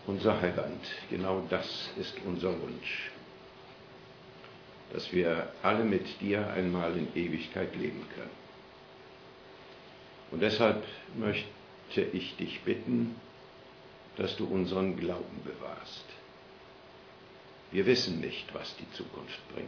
unser Heiland, genau das ist unser Wunsch, dass wir alle mit dir einmal in Ewigkeit leben können. Und deshalb möchte ich dich bitten, dass du unseren Glauben bewahrst. Wir wissen nicht, was die Zukunft bringt.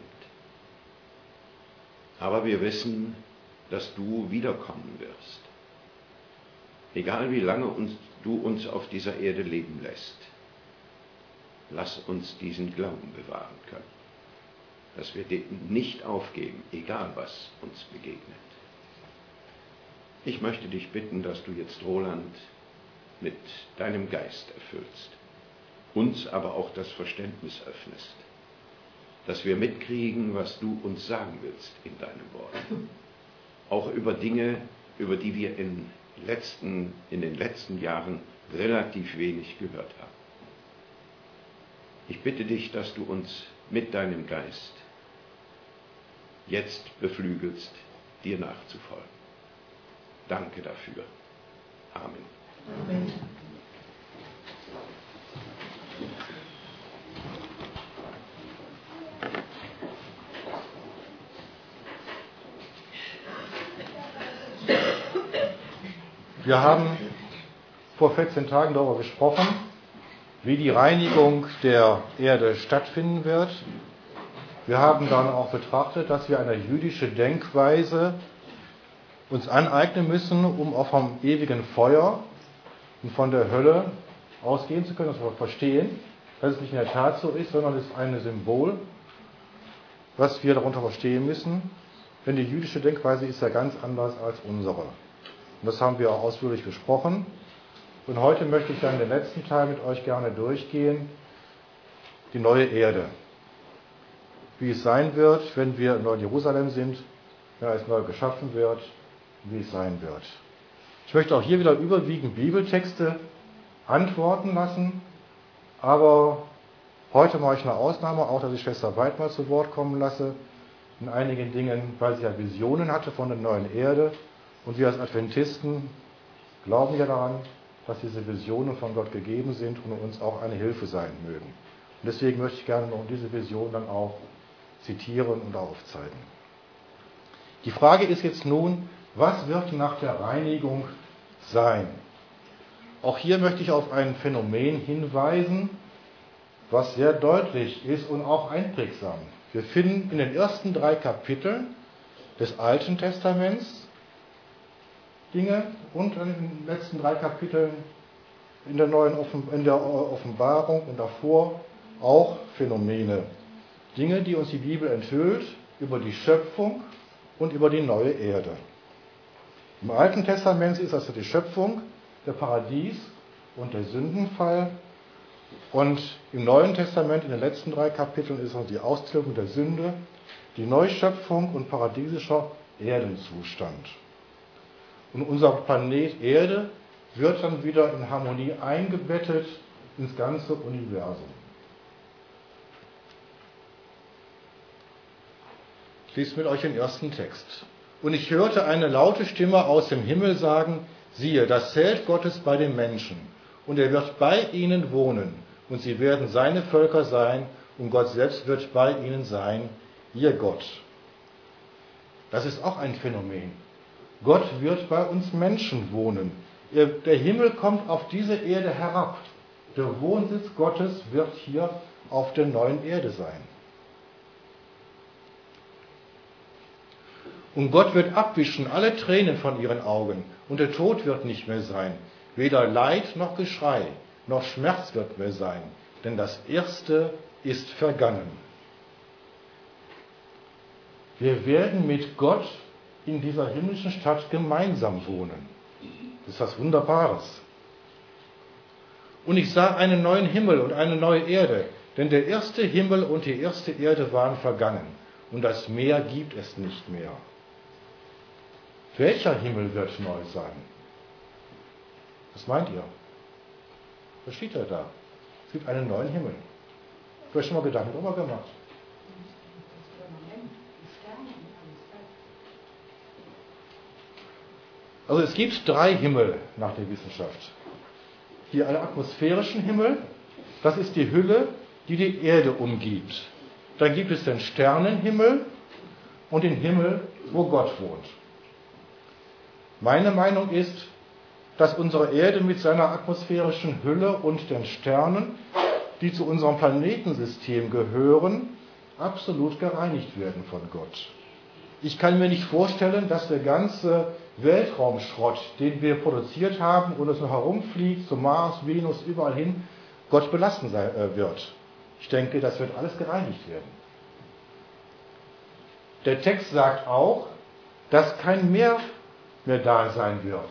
Aber wir wissen, dass du wiederkommen wirst. Egal wie lange du uns auf dieser Erde leben lässt, lass uns diesen Glauben bewahren können, dass wir den nicht aufgeben, egal was uns begegnet. Ich möchte dich bitten, dass du jetzt Roland mit deinem Geist erfüllst, uns aber auch das Verständnis öffnest, dass wir mitkriegen, was du uns sagen willst in deinem Wort. Auch über Dinge, über die wir in den letzten Jahren relativ wenig gehört haben. Ich bitte dich, dass du uns mit deinem Geist jetzt beflügelst, dir nachzufolgen. Danke dafür. Amen. Amen. Wir haben vor 14 Tagen darüber gesprochen, wie die Reinigung der Erde stattfinden wird. Wir haben dann auch betrachtet, dass wir eine jüdische Denkweise uns aneignen müssen, um auch vom ewigen Feuer und von der Hölle ausgehen zu können, dass wir verstehen, dass es nicht in der Tat so ist, sondern es ist ein Symbol, was wir darunter verstehen müssen. Denn die jüdische Denkweise ist ja ganz anders als unsere. Und das haben wir auch ausführlich besprochen. Und heute möchte ich dann den letzten Teil mit euch gerne durchgehen, die neue Erde. Wie es sein wird, wenn wir in Neu-Jerusalem sind, wenn es neu geschaffen wird, wie es sein wird. Ich möchte auch hier wieder überwiegend Bibeltexte antworten lassen, aber heute mache ich eine Ausnahme, auch dass ich Schwester Weidmar zu Wort kommen lasse, in einigen Dingen, weil sie ja Visionen hatte von der neuen Erde. Und wir als Adventisten glauben ja daran, dass diese Visionen von Gott gegeben sind und uns auch eine Hilfe sein mögen. Und deswegen möchte ich gerne noch diese Vision dann auch zitieren und aufzeigen. Die Frage ist jetzt nun, was wird nach der Reinigung sein? Auch hier möchte ich auf ein Phänomen hinweisen, was sehr deutlich ist und auch einprägsam. Wir finden in den ersten 3 Kapiteln des Alten Testaments Dinge und in den letzten 3 Kapiteln in der Offenbarung und davor auch Phänomene. Dinge, die uns die Bibel enthüllt über die Schöpfung und über die neue Erde. Im Alten Testament ist das die Schöpfung, der Paradies und der Sündenfall. Und im Neuen Testament, in den letzten 3 Kapiteln, ist es die Austilgung der Sünde, die Neuschöpfung und paradiesischer Erdenzustand. Und unser Planet Erde wird dann wieder in Harmonie eingebettet ins ganze Universum. Ich lese mit euch den ersten Text. Und ich hörte eine laute Stimme aus dem Himmel sagen, siehe, das Zelt Gottes bei den Menschen, und er wird bei ihnen wohnen, und sie werden seine Völker sein, und Gott selbst wird bei ihnen sein, ihr Gott. Das ist auch ein Phänomen. Gott wird bei uns Menschen wohnen. Der Himmel kommt auf diese Erde herab. Der Wohnsitz Gottes wird hier auf der neuen Erde sein. Und Gott wird abwischen alle Tränen von ihren Augen, und der Tod wird nicht mehr sein. Weder Leid noch Geschrei, noch Schmerz wird mehr sein, denn das Erste ist vergangen. Wir werden mit Gott in dieser himmlischen Stadt gemeinsam wohnen. Das ist was Wunderbares. Und ich sah einen neuen Himmel und eine neue Erde, denn der erste Himmel und die erste Erde waren vergangen, und das Meer gibt es nicht mehr. Welcher Himmel wird neu sein? Was meint ihr? Was steht da? Es gibt einen neuen Himmel. Du hast schon mal Gedanken darüber gemacht. Also es gibt 3 Himmel nach der Wissenschaft. Hier einen atmosphärischen Himmel, Das ist die Hülle, die die Erde umgibt. Dann gibt es den Sternenhimmel und den Himmel, wo Gott wohnt. Meine Meinung ist, dass unsere Erde mit seiner atmosphärischen Hülle und den Sternen, die zu unserem Planetensystem gehören, absolut gereinigt werden von Gott. Ich kann mir nicht vorstellen, dass der ganze Weltraumschrott, den wir produziert haben und es noch herumfliegt, zum Mars, Venus, überall hin, Gott belasten wird. Ich denke, das wird alles gereinigt werden. Der Text sagt auch, dass kein Meer mehr da sein wird.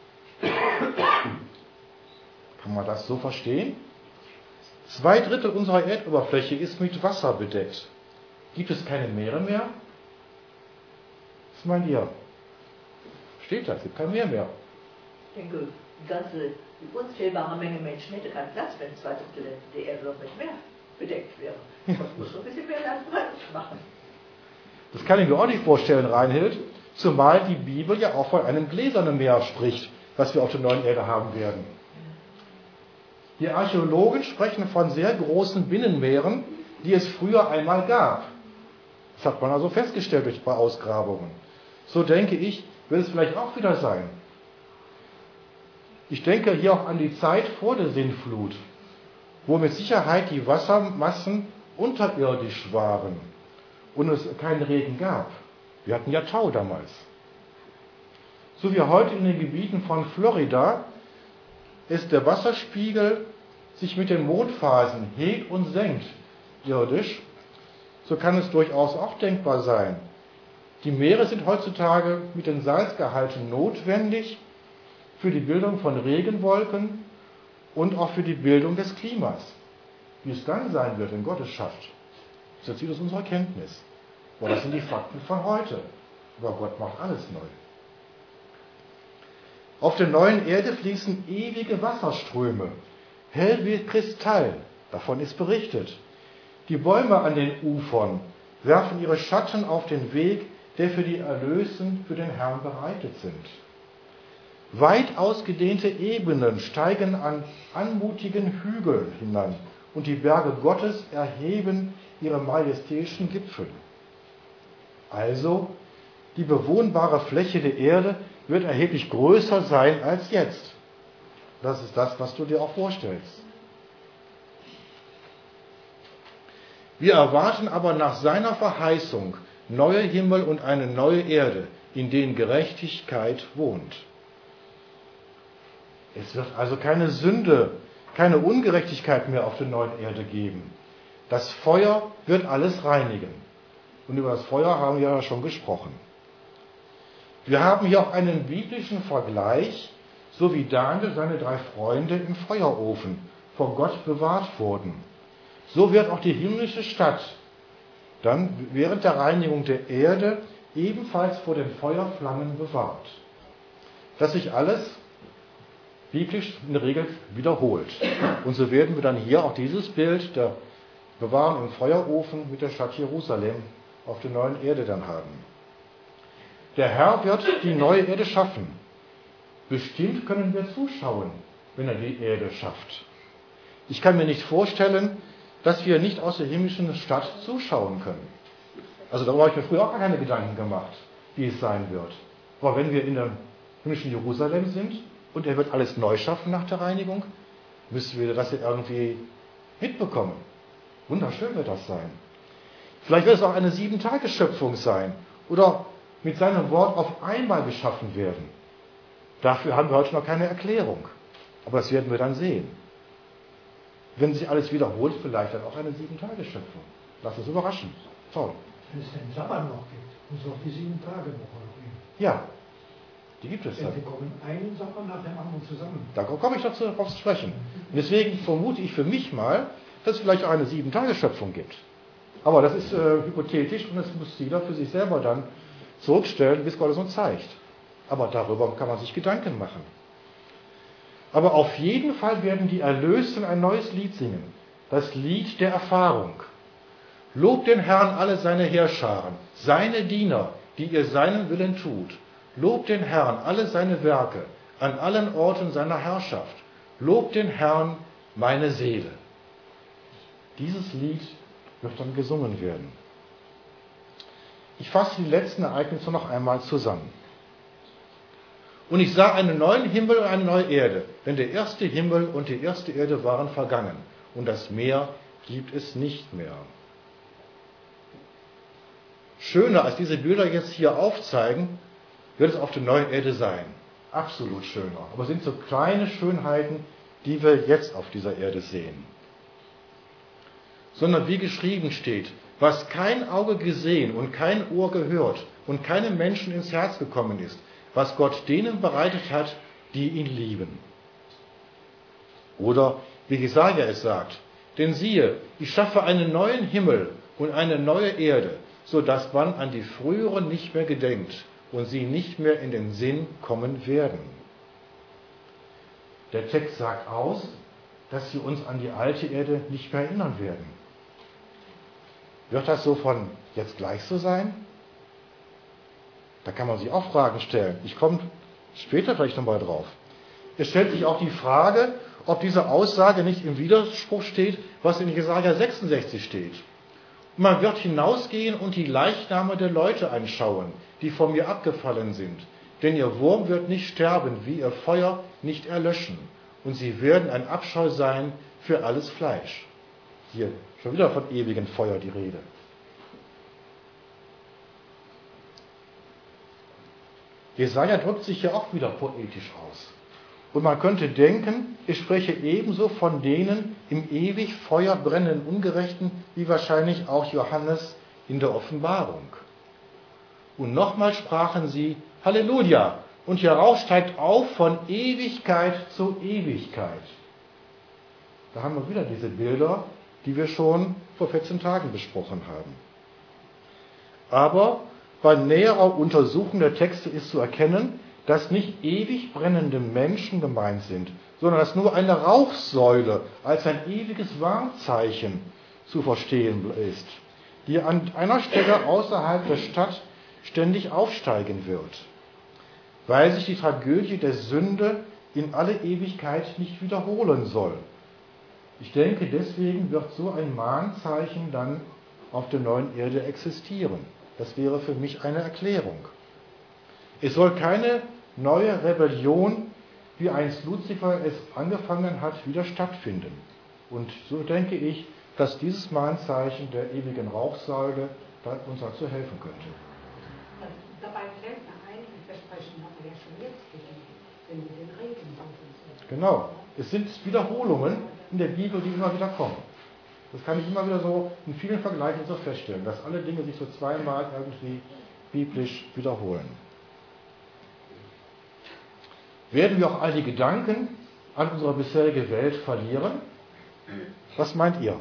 Kann man das so verstehen? 2/3 unserer Erdoberfläche ist mit Wasser bedeckt. Gibt es keine Meere mehr? Was meint ihr? Steht da, es gibt kein Meer mehr. Ich denke, die unzählbare Menge Menschen hätte keinen Platz, wenn 2/3 der Erde noch mit Meer bedeckt wäre. Man muss so ein bisschen mehr Land machen. Das kann ich mir auch nicht vorstellen, Reinhild, zumal die Bibel ja auch von einem gläsernen Meer spricht, was wir auf der neuen Erde haben werden. Die Archäologen sprechen von sehr großen Binnenmeeren, die es früher einmal gab. Das hat man also festgestellt durch Ausgrabungen. So denke ich, wird es vielleicht auch wieder sein. Ich denke hier auch an die Zeit vor der Sintflut, wo mit Sicherheit die Wassermassen unterirdisch waren und es keinen Regen gab. Wir hatten ja Tau damals. So wie heute in den Gebieten von Florida ist der Wasserspiegel sich mit den Mondphasen hebt und senkt irdisch, so kann es durchaus auch denkbar sein. Die Meere sind heutzutage mit den Salzgehalten notwendig für die Bildung von Regenwolken und auch für die Bildung des Klimas. Wie es dann sein wird, wenn Gott es schafft, ist jetzt wieder aus unserer Kenntnis. Aber das sind die Fakten von heute. Aber Gott macht alles neu. Auf der neuen Erde fließen ewige Wasserströme, hell wie Kristall, davon ist berichtet. Die Bäume an den Ufern werfen ihre Schatten auf den Weg, der für die Erlösten, für den Herrn bereitet sind. Weit ausgedehnte Ebenen steigen an anmutigen Hügeln hinan und die Berge Gottes erheben ihre majestätischen Gipfel. Also, die bewohnbare Fläche der Erde wird erheblich größer sein als jetzt. Das ist das, was du dir auch vorstellst. Wir erwarten aber nach seiner Verheißung neue Himmel und eine neue Erde, in denen Gerechtigkeit wohnt. Es wird also keine Sünde, keine Ungerechtigkeit mehr auf der neuen Erde geben. Das Feuer wird alles reinigen. Und über das Feuer haben wir ja schon gesprochen. Wir haben hier auch einen biblischen Vergleich, so wie Daniel seine 3 Freunde im Feuerofen vor Gott bewahrt wurden. So wird auch die himmlische Stadt dann während der Reinigung der Erde ebenfalls vor den Feuerflammen bewahrt. Dass sich alles biblisch in der Regel wiederholt. Und so werden wir dann hier auch dieses Bild der Bewahrung im Feuerofen mit der Stadt Jerusalem auf der neuen Erde dann haben. Der Herr wird die neue Erde schaffen. Bestimmt können wir zuschauen, wenn er die Erde schafft. Ich kann mir nicht vorstellen, dass wir nicht aus der himmlischen Stadt zuschauen können. Also darüber habe ich mir früher auch keine Gedanken gemacht, wie es sein wird. Aber wenn wir in dem himmlischen Jerusalem sind und er wird alles neu schaffen nach der Reinigung, müssen wir das irgendwie mitbekommen. Wunderschön wird das sein. Vielleicht wird es auch eine 7-Tage-Schöpfung sein oder mit seinem Wort auf einmal geschaffen werden. Dafür haben wir heute noch keine Erklärung. Aber das werden wir dann sehen. Wenn sich alles wiederholt, vielleicht dann auch eine 7-Tage-Schöpfung. Lass uns überraschen. Toll. Wenn es den Sabbat noch gibt, und es auch die 7-Tage-Woche noch gibt. Ja, die gibt es Denn dann. wir kommen einen Sabbat nach dem anderen zusammen. Da komme ich dazu darauf zu sprechen. Und deswegen vermute ich für mich mal, dass es vielleicht auch eine 7-Tage-Schöpfung gibt. Aber das ist hypothetisch und das muss jeder für sich selber dann zurückstellen, bis Gott es uns zeigt. Aber darüber kann man sich Gedanken machen. Aber auf jeden Fall werden die Erlösten ein neues Lied singen. Das Lied der Erfahrung. Lobt den Herrn alle seine Heerscharen, seine Diener, die ihr seinen Willen tut. Lobt den Herrn alle seine Werke, an allen Orten seiner Herrschaft. Lobt den Herrn, meine Seele. Dieses Lied wird dann gesungen werden. Ich fasse die letzten Ereignisse noch einmal zusammen. Und ich sah einen neuen Himmel und eine neue Erde, denn der erste Himmel und die erste Erde waren vergangen und das Meer gibt es nicht mehr. Schöner als diese Bilder jetzt hier aufzeigen, wird es auf der neuen Erde sein. Absolut schöner. Aber es sind so kleine Schönheiten, die wir jetzt auf dieser Erde sehen. Sondern wie geschrieben steht, was kein Auge gesehen und kein Ohr gehört und keinem Menschen ins Herz gekommen ist, was Gott denen bereitet hat, die ihn lieben. Oder wie Jesaja es sagt, denn siehe, ich schaffe einen neuen Himmel und eine neue Erde, so dass man an die früheren nicht mehr gedenkt und sie nicht mehr in den Sinn kommen werden. Der Text sagt aus, dass wir uns an die alte Erde nicht mehr erinnern werden. Wird das so von jetzt gleich so sein? Da kann man sich auch Fragen stellen. Ich komme später vielleicht nochmal drauf. Es stellt sich auch die Frage, ob diese Aussage nicht im Widerspruch steht, was in Jesaja 66 steht. Und man wird hinausgehen und die Leichname der Leute anschauen, die von mir abgefallen sind. Denn ihr Wurm wird nicht sterben, wie ihr Feuer nicht erlöschen. Und sie werden ein Abscheu sein für alles Fleisch. Hier schon wieder von ewigem Feuer die Rede. Jesaja drückt sich hier auch wieder poetisch aus. Und man könnte denken, ich spreche ebenso von denen im ewig Feuer brennenden Ungerechten, wie wahrscheinlich auch Johannes in der Offenbarung. Und nochmal sprachen sie, Halleluja, und hierauf steigt auf von Ewigkeit zu Ewigkeit. Da haben wir wieder diese Bilder, die wir schon vor 14 Tagen besprochen haben. Aber bei näherer Untersuchung der Texte ist zu erkennen, dass nicht ewig brennende Menschen gemeint sind, sondern dass nur eine Rauchsäule als ein ewiges Warnzeichen zu verstehen ist, die an einer Stelle außerhalb der Stadt ständig aufsteigen wird, weil sich die Tragödie der Sünde in alle Ewigkeit nicht wiederholen soll. Ich denke, deswegen wird so ein Mahnzeichen dann auf der neuen Erde existieren. Das wäre für mich eine Erklärung. Es soll keine neue Rebellion, wie einst Luzifer es angefangen hat, wieder stattfinden. Und so denke ich, dass dieses Mahnzeichen der ewigen Rauchsäule uns dazu helfen könnte. Dabei fällt mir ein, das Versprechen haben wir ja schon jetzt gegeben, wenn wir den Regen machen. Genau. Es sind Wiederholungen in der Bibel, die immer wieder kommen. Das kann ich immer wieder so in vielen Vergleichen so feststellen, dass alle Dinge sich so zweimal irgendwie biblisch wiederholen. Werden wir auch all die Gedanken an unsere bisherige Welt verlieren? Was meint ihr?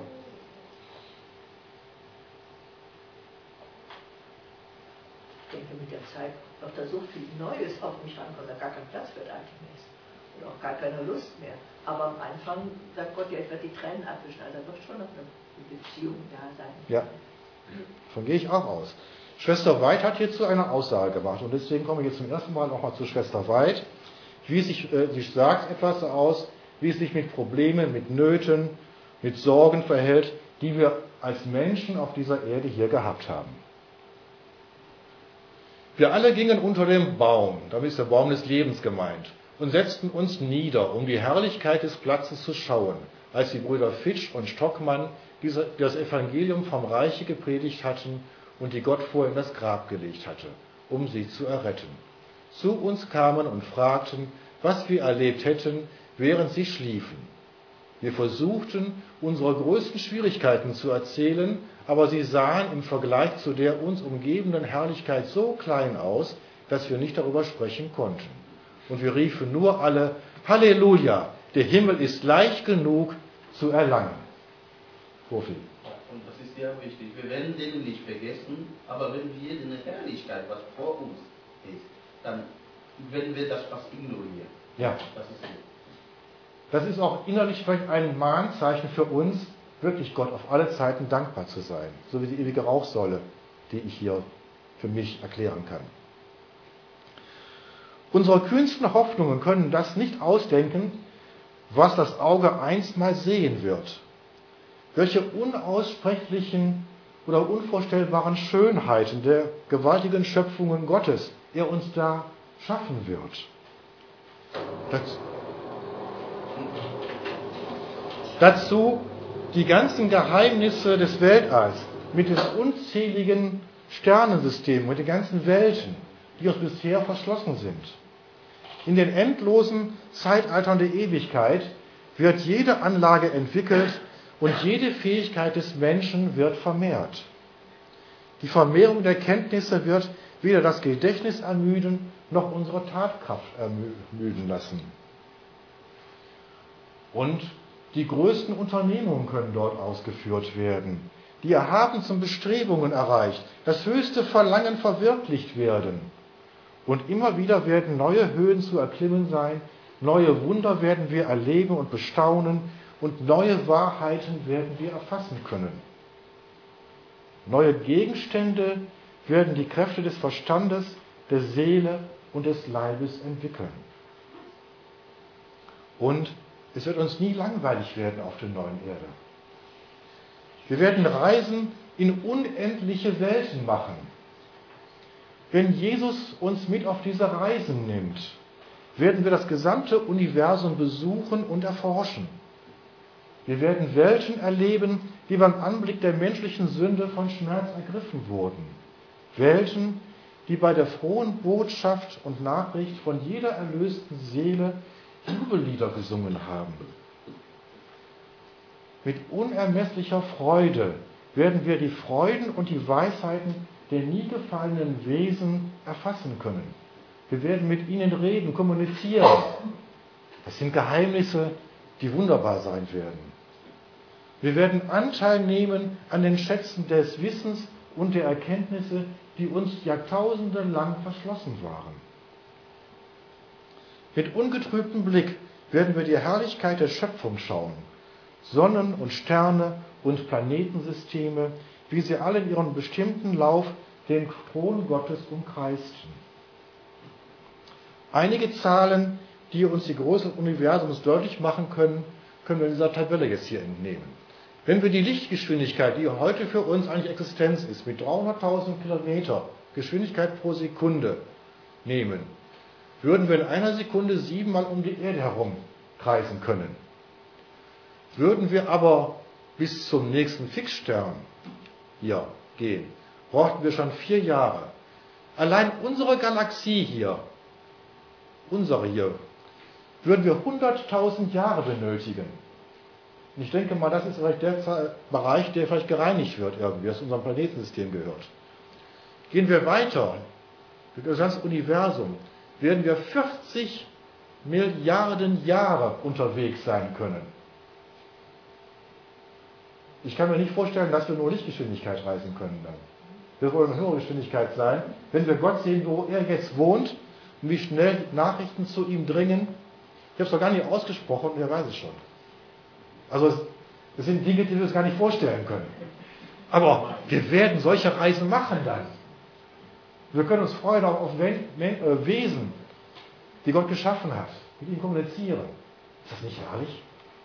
Ich denke, mit der Zeit wird da so viel Neues auf mich rankommen, dass gar kein Platz für Altes mehr ist. Und auch gar keine Lust mehr. Aber am Anfang sagt Gott ja, ich werde die Tränen abwischen. Also wird schon noch eine Beziehung da sein. Ja, davon gehe ich auch aus. Schwester Weid hat hierzu eine Aussage gemacht. Und deswegen komme ich jetzt zum ersten Mal nochmal zu Schwester Weid. Sie sagt etwas aus, wie es sich mit Problemen, mit Nöten, mit Sorgen verhält, die wir als Menschen auf dieser Erde hier gehabt haben. Wir alle gingen unter dem Baum, damit ist der Baum des Lebens gemeint, und setzten uns nieder, um die Herrlichkeit des Platzes zu schauen, als die Brüder Fitsch und Stockmann das Evangelium vom Reiche gepredigt hatten und die Gott vorher in das Grab gelegt hatte, um sie zu erretten. Zu uns kamen und fragten, was wir erlebt hätten, während sie schliefen. Wir versuchten, unsere größten Schwierigkeiten zu erzählen, aber sie sahen im Vergleich zu der uns umgebenden Herrlichkeit so klein aus, dass wir nicht darüber sprechen konnten. Und wir riefen nur alle, Halleluja, der Himmel ist leicht genug zu erlangen. Profi. Und das ist ja wichtig. Wir werden den nicht vergessen, aber wenn wir eine Herrlichkeit, was vor uns ist, dann werden wir das fast ignorieren. Ja. Das ist so. Das ist auch innerlich vielleicht ein Mahnzeichen für uns, wirklich Gott auf alle Zeiten dankbar zu sein. So wie die ewige Rauchsäule, die ich hier für mich erklären kann. Unsere kühnsten Hoffnungen können das nicht ausdenken, was das Auge einst mal sehen wird. welche unaussprechlichen oder unvorstellbaren Schönheiten der gewaltigen Schöpfungen Gottes er uns da schaffen wird. Dazu die ganzen Geheimnisse des Weltalls mit den unzähligen Sternensystemen, mit den ganzen Welten, die uns bisher verschlossen sind. In den endlosen Zeitaltern der Ewigkeit wird jede Anlage entwickelt und jede Fähigkeit des Menschen wird vermehrt. Die Vermehrung der Kenntnisse wird weder das Gedächtnis ermüden, noch unsere Tatkraft ermüden lassen. Und die größten Unternehmungen können dort ausgeführt werden. Die erhabensten Bestrebungen erreicht, das höchste Verlangen verwirklicht werden. Und immer wieder werden neue Höhen zu erklimmen sein, neue Wunder werden wir erleben und bestaunen und neue Wahrheiten werden wir erfassen können. Neue Gegenstände werden die Kräfte des Verstandes, der Seele und des Leibes entwickeln. Und es wird uns nie langweilig werden auf der neuen Erde. Wir werden Reisen in unendliche Welten machen. Wenn Jesus uns mit auf diese Reisen nimmt, werden wir das gesamte Universum besuchen und erforschen. Wir werden Welten erleben, die beim Anblick der menschlichen Sünde von Schmerz ergriffen wurden. Welten, die bei der frohen Botschaft und Nachricht von jeder erlösten Seele Jubellieder gesungen haben. Mit unermesslicher Freude werden wir die Freuden und die Weisheiten der nie gefallenen Wesen erfassen können. Wir werden mit ihnen reden, kommunizieren. Das sind Geheimnisse, die wunderbar sein werden. Wir werden Anteil nehmen an den Schätzen des Wissens und der Erkenntnisse, die uns Jahrtausende lang verschlossen waren. Mit ungetrübtem Blick werden wir die Herrlichkeit der Schöpfung schauen. Sonnen und Sterne und Planetensysteme, wie sie alle in ihrem bestimmten Lauf den Thron Gottes umkreisten. Einige Zahlen, die uns die Größe des Universums deutlich machen können, können wir in dieser Tabelle jetzt hier entnehmen. Wenn wir die Lichtgeschwindigkeit, die heute für uns eigentlich Existenz ist, mit 300.000 Kilometer Geschwindigkeit pro Sekunde nehmen, würden wir in einer Sekunde 7-mal um die Erde herum kreisen können. Würden wir aber bis zum nächsten Fixstern hier gehen, brauchten wir schon 4 Jahre. Allein unsere Galaxie hier, würden wir 100.000 Jahre benötigen. Und ich denke mal, das ist vielleicht der Bereich, der vielleicht gereinigt wird irgendwie, das zu unserem Planetensystem gehört. Gehen wir weiter, durch das ganze Universum, werden wir 40 Milliarden Jahre unterwegs sein können. Ich kann mir nicht vorstellen, dass wir nur Lichtgeschwindigkeit reisen können dann. Das soll eine höhere Geschwindigkeit sein, wenn wir Gott sehen, wo er jetzt wohnt und wie schnell Nachrichten zu ihm dringen. Ich habe es doch gar nicht ausgesprochen und er weiß es schon. Also das sind Dinge, die wir uns gar nicht vorstellen können. Aber wir werden solche Reisen machen dann. Wir können uns freuen auch auf Wesen, die Gott geschaffen hat, mit ihnen kommunizieren. Ist das nicht herrlich?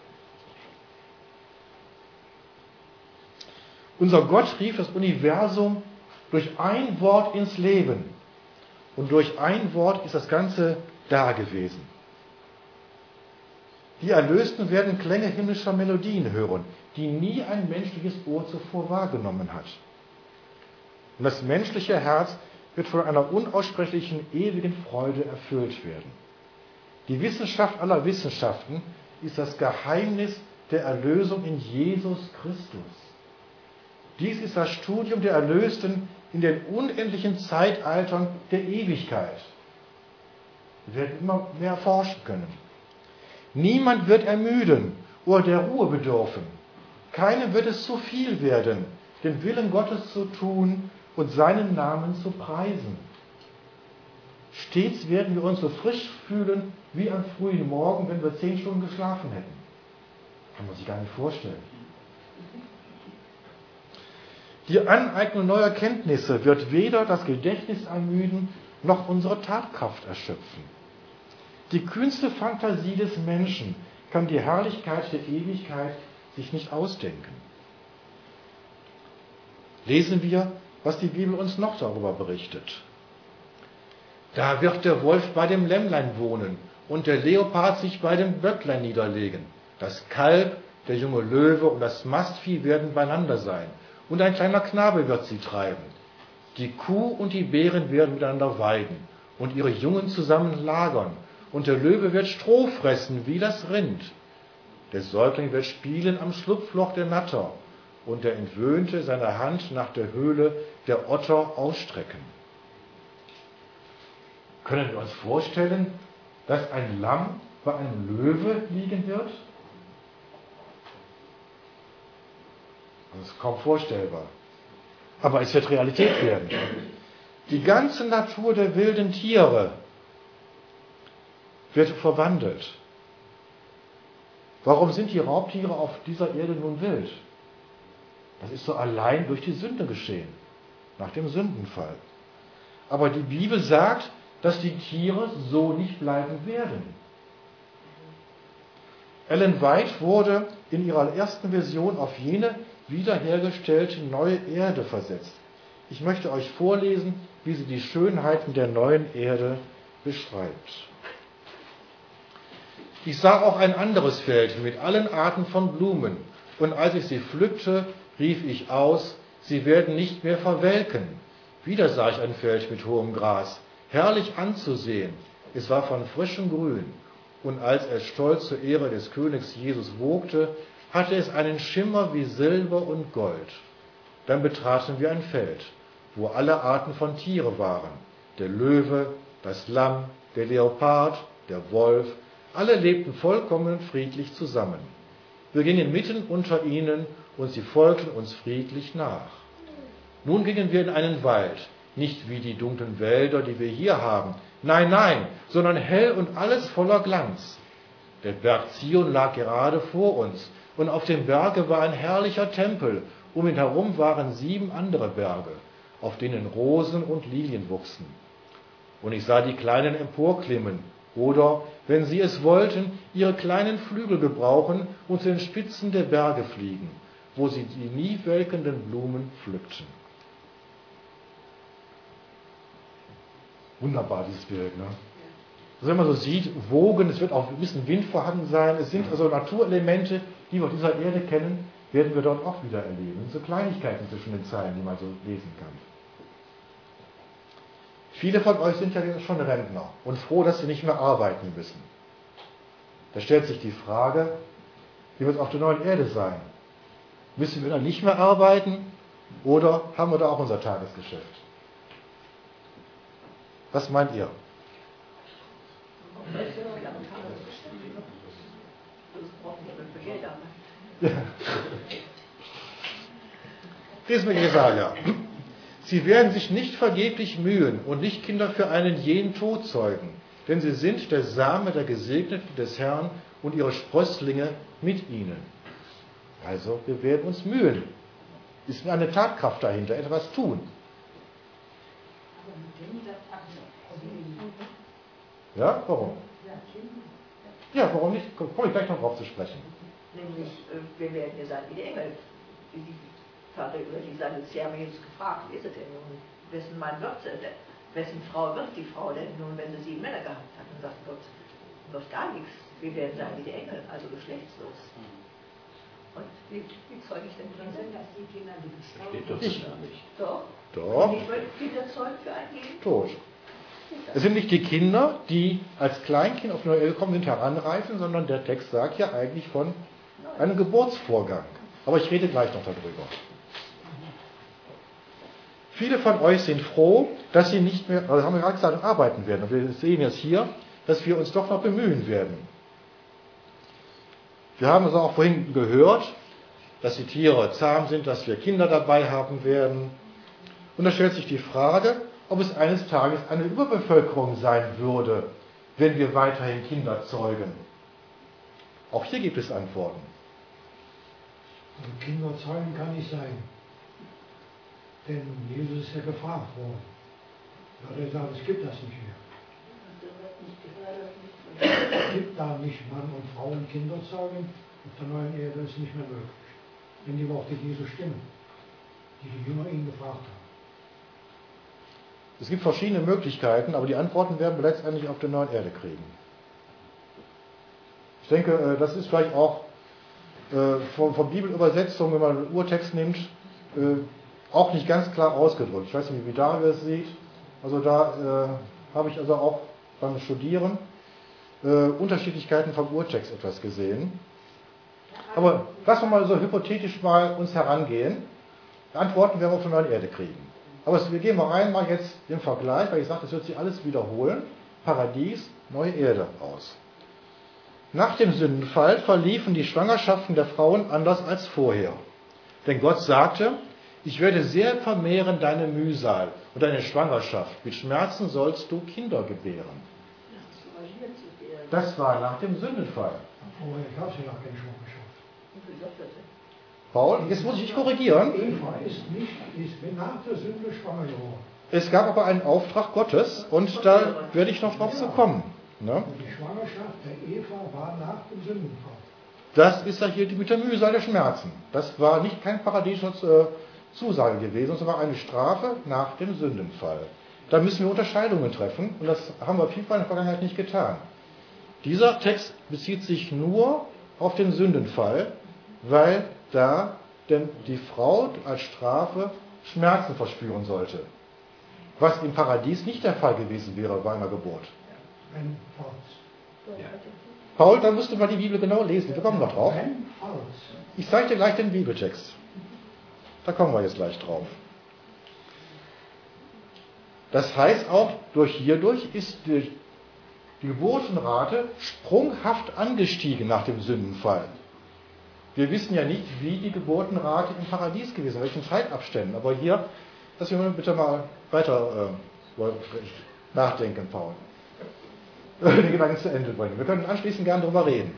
Unser Gott rief das Universum durch ein Wort ins Leben. Und durch ein Wort ist das Ganze da gewesen. Die Erlösten werden Klänge himmlischer Melodien hören, die nie ein menschliches Ohr zuvor wahrgenommen hat. Und das menschliche Herz wird von einer unaussprechlichen, ewigen Freude erfüllt werden. Die Wissenschaft aller Wissenschaften ist das Geheimnis der Erlösung in Jesus Christus. Dies ist das Studium der Erlösten in den unendlichen Zeitaltern der Ewigkeit. Wir werden immer mehr erforschen können. Niemand wird ermüden oder der Ruhe bedürfen. Keinem wird es zu viel werden, den Willen Gottes zu tun und seinen Namen zu preisen. Stets werden wir uns so frisch fühlen wie am frühen Morgen, wenn wir 10 Stunden geschlafen hätten. Kann man sich gar nicht vorstellen. Die Aneignung neuer Kenntnisse wird weder das Gedächtnis ermüden, noch unsere Tatkraft erschöpfen. Die kühnste Fantasie des Menschen kann die Herrlichkeit der Ewigkeit sich nicht ausdenken. lesen wir, was die Bibel uns noch darüber berichtet. Da wird der Wolf bei dem Lämmlein wohnen und der Leopard sich bei dem Böcklein niederlegen. Das Kalb, der junge Löwe und das Mastvieh werden beieinander sein und ein kleiner Knabe wird sie treiben. Die Kuh und die Bären werden miteinander weiden und ihre Jungen zusammen lagern und der Löwe wird Stroh fressen wie das Rind. Der Säugling wird spielen am Schlupfloch der Natter und der Entwöhnte seine Hand nach der Höhle der Otter ausstrecken. Können wir uns vorstellen, dass ein Lamm bei einem Löwe liegen wird? Das ist kaum vorstellbar. Aber es wird Realität werden. Die ganze Natur der wilden Tiere wird verwandelt. Warum sind die Raubtiere auf dieser Erde nun wild? Das ist so allein durch die Sünde geschehen, nach dem Sündenfall. Aber die Bibel sagt, dass die Tiere so nicht bleiben werden. Ellen White wurde in ihrer ersten Version auf jene wiederhergestellte neue Erde versetzt. Ich möchte euch vorlesen, wie sie die Schönheiten der neuen Erde beschreibt. Ich sah auch ein anderes Feld mit allen Arten von Blumen, und als ich sie pflückte, rief ich aus, sie werden nicht mehr verwelken. Wieder sah ich ein Feld mit hohem Gras, herrlich anzusehen. Es war von frischem Grün, und als es stolz zur Ehre des Königs Jesus wogte, hatte es einen Schimmer wie Silber und Gold. Dann betraten wir ein Feld, wo alle Arten von Tiere waren. Der Löwe, das Lamm, der Leopard, der Wolf, alle lebten vollkommen friedlich zusammen. Wir gingen mitten unter ihnen und sie folgten uns friedlich nach. Nun gingen wir in einen Wald, nicht wie die dunklen Wälder, die wir hier haben. Nein, nein, sondern hell und alles voller Glanz. Der Berg Zion lag gerade vor uns und auf dem Berge war ein herrlicher Tempel. Um ihn herum waren 7 andere Berge, auf denen Rosen und Lilien wuchsen. Und ich sah die Kleinen emporklimmen oder, wenn sie es wollten, ihre kleinen Flügel gebrauchen und zu den Spitzen der Berge fliegen, wo sie die nie welkenden Blumen pflückten. Wunderbar, dieses Bild, ne? Also wenn man so sieht, Wogen, es wird auch ein bisschen Wind vorhanden sein, es sind also Naturelemente, die wir auf dieser Erde kennen, werden wir dort auch wieder erleben. So Kleinigkeiten zwischen den Zeilen, die man so lesen kann. Viele von euch sind ja schon Rentner und froh, dass sie nicht mehr arbeiten müssen. Da stellt sich die Frage, wie wird es auf der neuen Erde sein? Müssen wir dann nicht mehr arbeiten oder haben wir da auch unser Tagesgeschäft? Was meint ihr? Ja. Lesen wir Jesaja. Sie werden sich nicht vergeblich mühen und nicht Kinder für einen jähen Tod zeugen, denn sie sind der Same der Gesegneten des Herrn und ihre Sprösslinge mit ihnen. Also, wir werden uns mühen. Ist eine Tatkraft dahinter, etwas tun. Ja, warum? Ja, warum nicht? Komme ich gleich noch drauf zu sprechen. Nämlich, wir werden ja sein wie die Engel. Wie die Vater über die Seite, sie haben Jesus gefragt, wie ist es denn nun? Wessen Mann wird sie denn? Wessen Frau wird die Frau denn nun, wenn sie 7 Männer gehabt hat? Und sagt Gott, wird gar nichts. Wir werden sein wie die Engel, also geschlechtslos. Und wie zeuge ich denn von Sind das die Kinder, die gestorben Steht doch Ich- gar nicht. Doch. Doch. Und ich will Kinder zeugen für ein Leben. Tot. Es sind nicht die Kinder, die als Kleinkind auf die neue Erde kommen, sind heranreifen, sondern der Text sagt ja eigentlich von einem Geburtsvorgang. Aber ich rede gleich noch darüber. Viele von euch sind froh, dass sie nicht mehr, also haben wir gerade gesagt, arbeiten werden. Und wir sehen jetzt hier, dass wir uns doch noch bemühen werden. Wir haben also auch vorhin gehört, dass die Tiere zahm sind, dass wir Kinder dabei haben werden. Und da stellt sich die Frage, ob es eines Tages eine Überbevölkerung sein würde, wenn wir weiterhin Kinder zeugen. Auch hier gibt es Antworten. Also Kinder zeugen kann nicht sein. Denn Jesus ist ja gefragt worden. Da hat er gesagt, es gibt das nicht mehr. Es gibt da nicht Mann und Frau und Kinder zeugen. Auf der neuen Erde ist nicht mehr möglich. Wenn die Worte Jesu stimmen. die Jünger ihn gefragt haben. Es gibt verschiedene Möglichkeiten, aber die Antworten werden wir letztendlich auf der neuen Erde kriegen. Ich denke, das ist vielleicht auch von Bibelübersetzungen, wenn man einen Urtext nimmt, auch nicht ganz klar ausgedrückt. Ich weiß nicht, wie Dario es sieht. Also da habe ich also auch beim Studieren Unterschiedlichkeiten vom Urtext etwas gesehen. Aber lassen wir mal so hypothetisch mal uns herangehen. Antworten werden wir auf der neuen Erde kriegen. Aber wir gehen mal rein, mal jetzt den Vergleich, weil ich sage, das wird sich alles wiederholen. Paradies, neue Erde aus. Nach dem Sündenfall verliefen die Schwangerschaften der Frauen anders als vorher. Denn Gott sagte, ich werde sehr vermehren deine Mühsal und deine Schwangerschaft. Mit Schmerzen sollst du Kinder gebären. Das war nach dem Sündenfall. Vorher gab es ja noch keine Schwangerschaft. Paul, jetzt muss ich dich korrigieren. Eva ist nach der Sünde schwanger geworden. Es gab aber einen Auftrag Gottes und da werde ich noch drauf zu kommen. Ne? Und die Schwangerschaft der Eva war nach dem Sündenfall. Das ist ja hier mit der Mühsal der Schmerzen. Das war nicht kein paradiesischer Zusage gewesen, sondern eine Strafe nach dem Sündenfall. Da müssen wir Unterscheidungen treffen und das haben wir vielfach in der Vergangenheit nicht getan. Dieser Text bezieht sich nur auf den Sündenfall, weil da denn die Frau als Strafe Schmerzen verspüren sollte. Was im Paradies nicht der Fall gewesen wäre bei einer Geburt. Paul, dann musst du mal die Bibel genau lesen. Wir kommen noch drauf. Ich zeige dir gleich den Bibeltext. Da kommen wir jetzt gleich drauf. Das heißt auch, hierdurch ist die Geburtenrate sprunghaft angestiegen nach dem Sündenfall. Wir wissen ja nicht, wie die Geburtenrate im Paradies gewesen ist, in welchen Zeitabständen. Aber hier, lass mich bitte mal weiter nachdenken, Paul. Den Gedanken zu Ende bringen. Wir können anschließend gerne darüber reden.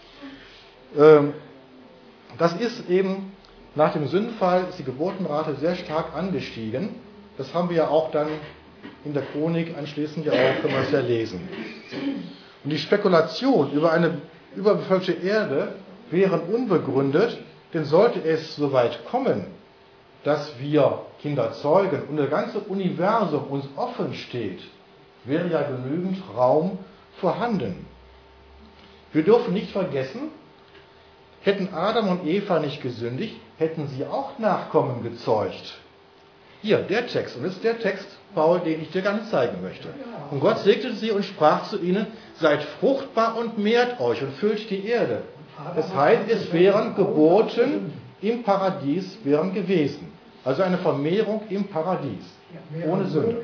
Das ist eben, nach dem Sündenfall ist die Geburtenrate sehr stark angestiegen. Das haben wir ja auch dann in der Chronik anschließend ja auch, können wir es ja lesen. Und die Spekulation über eine überbevölkerte Erde wären unbegründet, denn sollte es so weit kommen, dass wir Kinder zeugen und das ganze Universum uns offen steht, wäre ja genügend Raum vorhanden. Wir dürfen nicht vergessen, hätten Adam und Eva nicht gesündigt, hätten sie auch Nachkommen gezeugt. Hier, der Text, und das ist der Text, Paul, den ich dir ganz zeigen möchte. Und Gott segnete sie und sprach zu ihnen, seid fruchtbar und mehrt euch und füllt die Erde. Das heißt, es wären Geburten im Paradies wären gewesen. Also eine Vermehrung im Paradies. Ohne Sünde.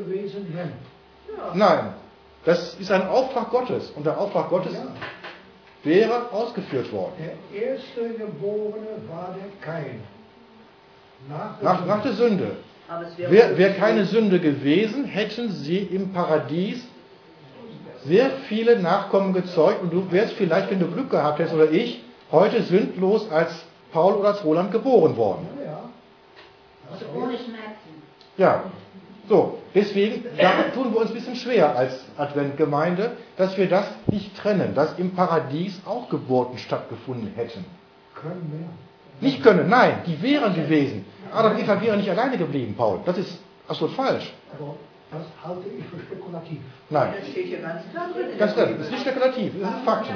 Nein, das ist ein Auftrag Gottes. Und der Auftrag Gottes wäre ausgeführt worden. Der erste Geborene war der Kain. Nach der Sünde. Wäre keine Sünde gewesen, hätten sie im Paradies sehr viele Nachkommen gezeugt und du wärst vielleicht, wenn du Glück gehabt hättest oder ich, heute sündlos als Paul oder als Roland geboren worden. Also ohne Schmerzen. Ja, so, deswegen da tun wir uns ein bisschen schwer als Adventgemeinde, dass wir das nicht trennen, dass im Paradies auch Geburten stattgefunden hätten. Können wir. Nicht können, nein, die wären gewesen. Adam und Eva wären nicht alleine geblieben, Paul. Das ist absolut falsch. Aber das halte ich für spekulativ. Nein. Das steht hier ganz klar drin. Ganz klar, das ist nicht spekulativ, das sind Fakten.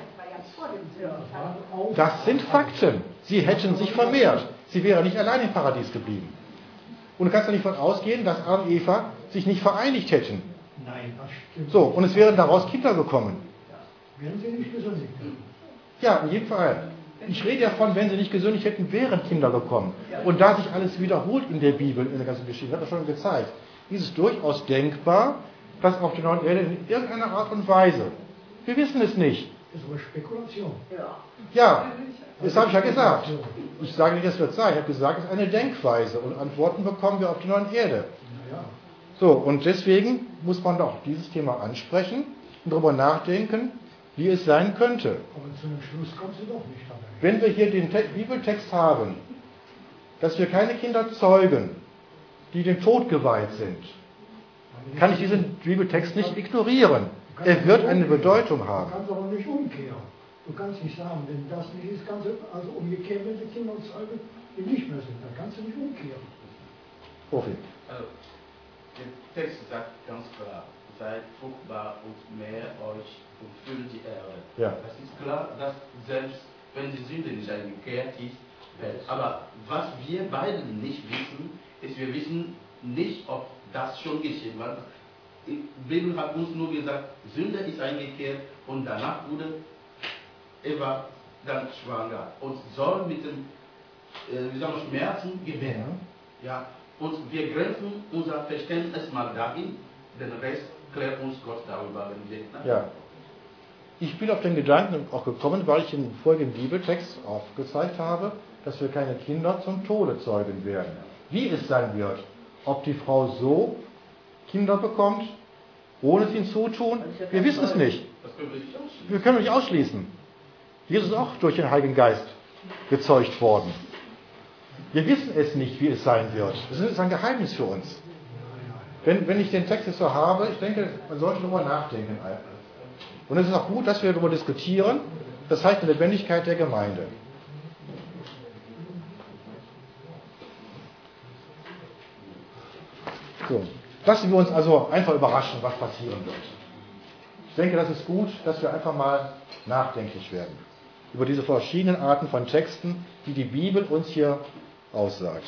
Das sind Fakten. Sie hätten sich vermehrt. Sie wären nicht allein im Paradies geblieben. Und du kannst ja nicht davon ausgehen, dass Adam und Eva sich nicht vereinigt hätten. Nein, das stimmt. So, und es wären daraus Kinder gekommen. Wären sie nicht gesündigt? Ja, in jedem Fall. Ich rede ja von, wenn sie nicht gesündigt hätten, wären Kinder gekommen. Und da sich alles wiederholt in der Bibel, in der ganzen Geschichte, hat er schon gezeigt, ist es durchaus denkbar, dass auf der neuen Erde in irgendeiner Art und Weise, wir wissen es nicht. Das ist aber Spekulation. Ja, das habe ich ja gesagt. Ich sage nicht, es wird sein. Ich habe gesagt, es ist eine Denkweise und Antworten bekommen wir auf der neuen Erde. So, und deswegen muss man doch dieses Thema ansprechen und darüber nachdenken, wie es sein könnte. Aber zu einem Schluss kommst du doch nicht dabei. Wenn wir hier den Bibeltext haben, dass wir keine Kinder zeugen, die dem Tod geweiht sind, kann ich diesen Bibeltext nicht ignorieren. Er wird eine Bedeutung haben. Du kannst aber nicht umkehren. Du kannst nicht sagen, wenn das nicht ist, kannst du also umgekehrt, wenn die Kinder zeugen, die nicht mehr sind. Da kannst du nicht umkehren. Profi. Also, der Text sagt ganz klar, seid fruchtbar und mehrt euch und füllt die Erde. Ja. Das ist klar, dass selbst wenn die Sünde nicht eingekehrt ist, aber was wir beide nicht wissen, ist, wir wissen nicht, ob das schon geschehen war. Die Bibel hat uns nur gesagt, Sünde ist eingekehrt und danach wurde Eva dann schwanger und soll mit dem Schmerzen gebären. Ja. Und wir grenzen unser Verständnis mal dahin, den Rest klärt uns Gott darüber, wenn wir nachdenken. Ja. Ich bin auf den Gedanken auch gekommen, weil ich im folgenden Bibeltext aufgezeigt habe, dass wir keine Kinder zum Tode zeugen werden. Wie es sein wird, ob die Frau so Kinder bekommt, ohne es hinzutun, wir wissen es nicht. Das können wir nicht ausschließen. Wir können nicht ausschließen. Jesus ist auch durch den Heiligen Geist gezeugt worden. Wir wissen es nicht, wie es sein wird. Das ist ein Geheimnis für uns. Wenn ich den Text jetzt so habe, ich denke, man sollte darüber nachdenken. Und es ist auch gut, dass wir darüber diskutieren. Das heißt eine Lebendigkeit der Gemeinde. So. Lassen wir uns also einfach überraschen, was passieren wird. Ich denke, das ist gut, dass wir einfach mal nachdenklich werden über diese verschiedenen Arten von Texten, die die Bibel uns hier aussagt.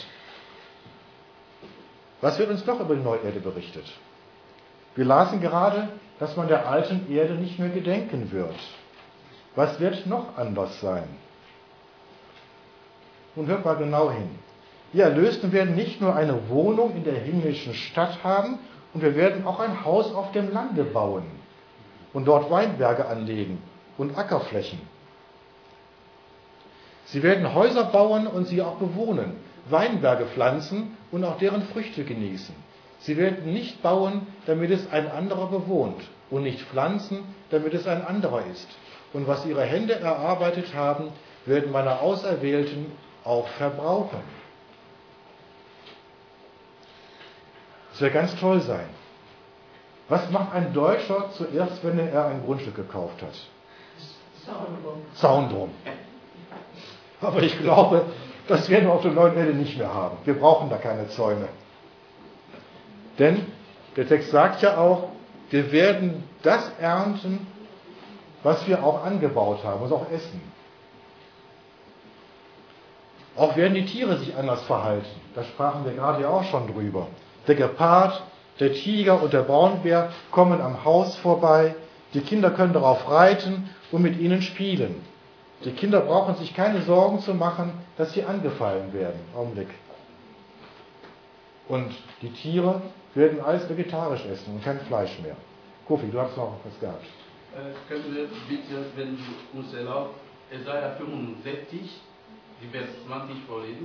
Was wird uns noch über die neue Erde berichtet? Wir lasen gerade, dass man der alten Erde nicht mehr gedenken wird. Was wird noch anders sein? Nun hört mal genau hin. Die Erlösten werden nicht nur eine Wohnung in der himmlischen Stadt haben, und wir werden auch ein Haus auf dem Lande bauen und dort Weinberge anlegen und Ackerflächen. Sie werden Häuser bauen und sie auch bewohnen, Weinberge pflanzen und auch deren Früchte genießen. Sie werden nicht bauen, damit es ein anderer bewohnt, und nicht pflanzen, damit es ein anderer ist. Und was ihre Hände erarbeitet haben, werden meine Auserwählten auch verbrauchen. Das wird ganz toll sein. Was macht ein Deutscher zuerst, wenn er ein Grundstück gekauft hat? Zaun drum. Aber ich glaube, das werden wir auf der neuen Erde nicht mehr haben. Wir brauchen da keine Zäune. Denn der Text sagt ja auch, wir werden das ernten, was wir auch angebaut haben, und auch essen. Auch werden die Tiere sich anders verhalten. Da sprachen wir gerade ja auch schon drüber. Der Gepard, der Tiger und der Braunbär kommen am Haus vorbei. Die Kinder können darauf reiten und mit ihnen spielen. Die Kinder brauchen sich keine Sorgen zu machen, dass sie angefallen werden. Augenblick. Und die Tiere werden alles vegetarisch essen und kein Fleisch mehr. Kofi, du hast noch was gehabt. Können wir bitte, wenn du uns erlaubt, Jesaja 65, die Vers 20 vorlesen?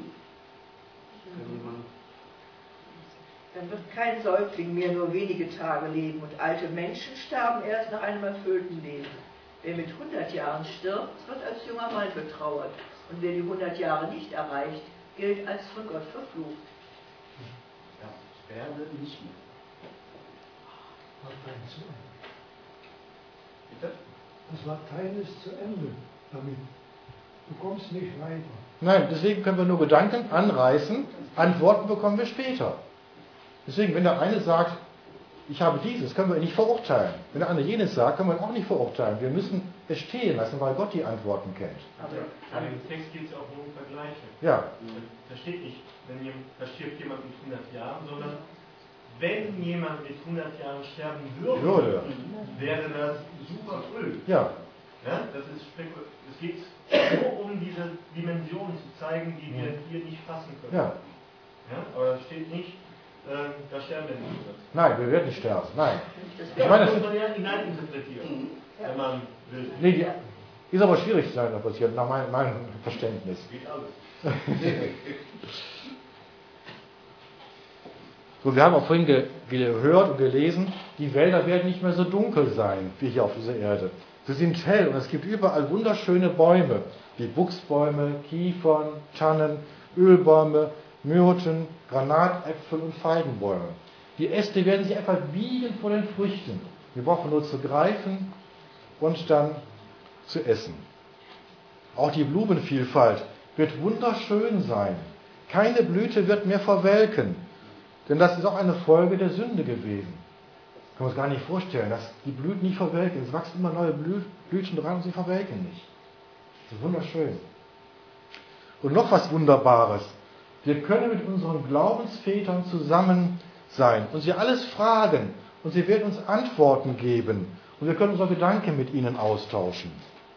Dann wird kein Säugling mehr nur wenige Tage leben, und alte Menschen sterben erst nach einem erfüllten Leben. Wer mit 100 Jahren stirbt, wird als junger Mann betrauert, und wer die 100 Jahre nicht erreicht, gilt als von Gott verflucht. Ja, sterbe nicht mehr. Latein zu Ende. Bitte? Das Latein ist zu Ende damit. Du kommst nicht weiter. Nein, deswegen können wir nur Gedanken anreißen, Antworten bekommen wir später. Deswegen, wenn der eine sagt, ich habe dieses, können wir ihn nicht verurteilen. Wenn der andere jenes sagt, können wir ihn auch nicht verurteilen. Wir müssen es stehen lassen, weil Gott die Antworten kennt. Aber im Text geht es auch nur um Vergleiche. Ja. Da steht nicht, da stirbt jemand mit 100 Jahren, sondern wenn jemand mit 100 Jahren sterben würde, wäre das super früh. Ja. Ja, es geht nur um diese Dimensionen zu zeigen, die wir hier nicht fassen können. Ja. Ja, aber da steht nicht, da sterben wir nicht. Nein, wir werden nicht sterben. Nein. Ich meine, das muss man ja hineininterpretieren, wenn man will. Nee, ist aber schwierig zu interpretieren, nach meinem Verständnis. Geht alles. So, wir haben auch vorhin gehört und gelesen, die Wälder werden nicht mehr so dunkel sein wie hier auf dieser Erde. Sie sind hell und es gibt überall wunderschöne Bäume, wie Buchsbäume, Kiefern, Tannen, Ölbäume, Myrten, Granatäpfel und Feigenbäume. Die Äste werden sich einfach biegen vor den Früchten. Wir brauchen nur zu greifen und dann zu essen. Auch die Blumenvielfalt wird wunderschön sein. Keine Blüte wird mehr verwelken. Denn das ist auch eine Folge der Sünde gewesen. Können wir uns gar nicht vorstellen, dass die Blüten nicht verwelken. Es wachsen immer neue Blüten dran und sie verwelken nicht. Das ist wunderschön. Und noch was Wunderbares. Wir können mit unseren Glaubensvätern zusammen sein und sie alles fragen und sie werden uns Antworten geben und wir können unsere Gedanken mit ihnen austauschen.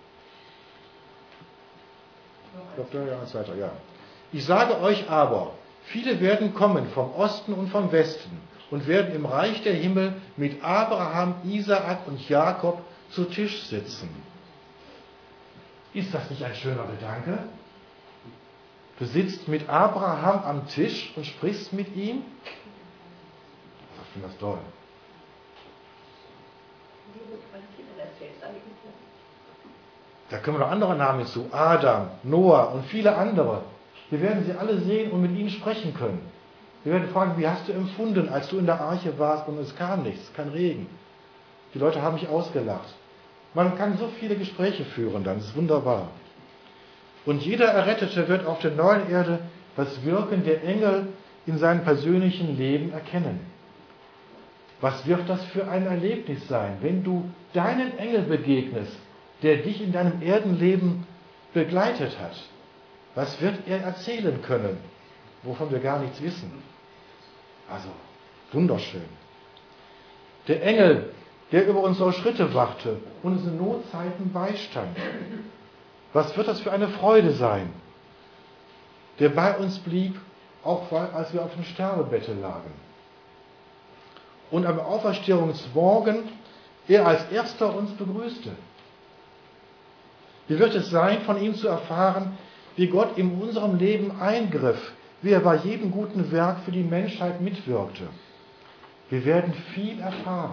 Ich sage euch aber, viele werden kommen vom Osten und vom Westen und werden im Reich der Himmel mit Abraham, Isaak und Jakob zu Tisch sitzen. Ist das nicht ein schöner Gedanke? Du sitzt mit Abraham am Tisch und sprichst mit ihm? Ich finde das toll. Da können wir noch andere Namen hinzu. Adam, Noah und viele andere. Wir werden sie alle sehen und mit ihnen sprechen können. Wir werden fragen, wie hast du empfunden, als du in der Arche warst und es kam nichts, kein Regen. Die Leute haben mich ausgelacht. Man kann so viele Gespräche führen dann, das ist wunderbar. Und jeder Errettete wird auf der neuen Erde das Wirken der Engel in seinem persönlichen Leben erkennen. Was wird das für ein Erlebnis sein, wenn du deinen Engel begegnest, der dich in deinem Erdenleben begleitet hat? Was wird er erzählen können, wovon wir gar nichts wissen? Also, wunderschön. Der Engel, der über unsere Schritte wachte und uns in Notzeiten beistand. Was wird das für eine Freude sein, der bei uns blieb, auch als wir auf dem Sterbebette lagen. Und am Auferstehungsmorgen er als Erster uns begrüßte. Wie wird es sein, von ihm zu erfahren, wie Gott in unserem Leben eingriff, wie er bei jedem guten Werk für die Menschheit mitwirkte. Wir werden viel erfahren.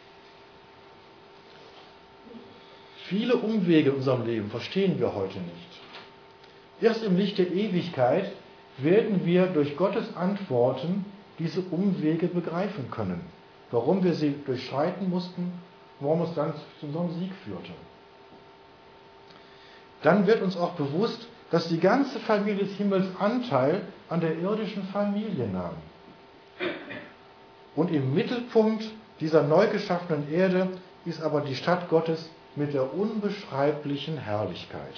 Viele Umwege in unserem Leben verstehen wir heute nicht. Erst im Licht der Ewigkeit werden wir durch Gottes Antworten diese Umwege begreifen können, warum wir sie durchschreiten mussten, warum es dann zu unserem Sieg führte. Dann wird uns auch bewusst, dass die ganze Familie des Himmels Anteil an der irdischen Familie nahm. Und im Mittelpunkt dieser neu geschaffenen Erde ist aber die Stadt Gottes mit der unbeschreiblichen Herrlichkeit.